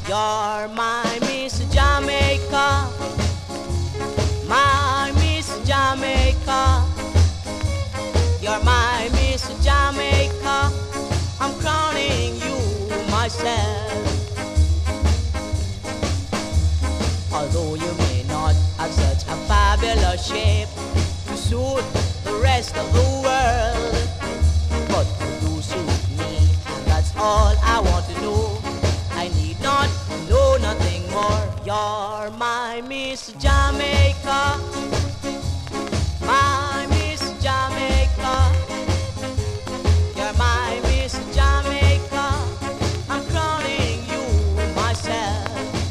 You're my Miss Jamaica, my Miss Jamaica. You're my Miss Jamaica. I'm crowning you myself. Although you may not have such a fabulous shape to suit the rest of the world, but you do suit me, and that's all I want to know. I need not know nothing more. You're my Miss Jamaica, my Miss Jamaica. You're my Miss Jamaica. I'm crowning you myself.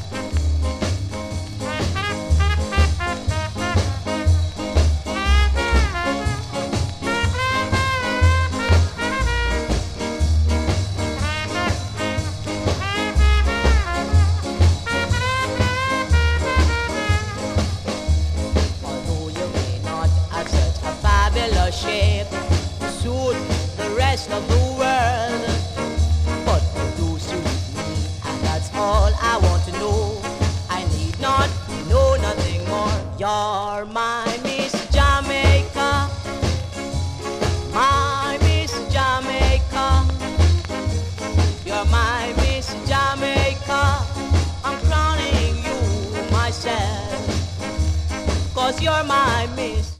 Shape to suit the rest of the world, but you do suit me, and that's all I want to know. I need not know nothing more. You're my Miss Jamaica, my Miss Jamaica. You're my Miss Jamaica. I'm crowning you myself, 'cause you're my Miss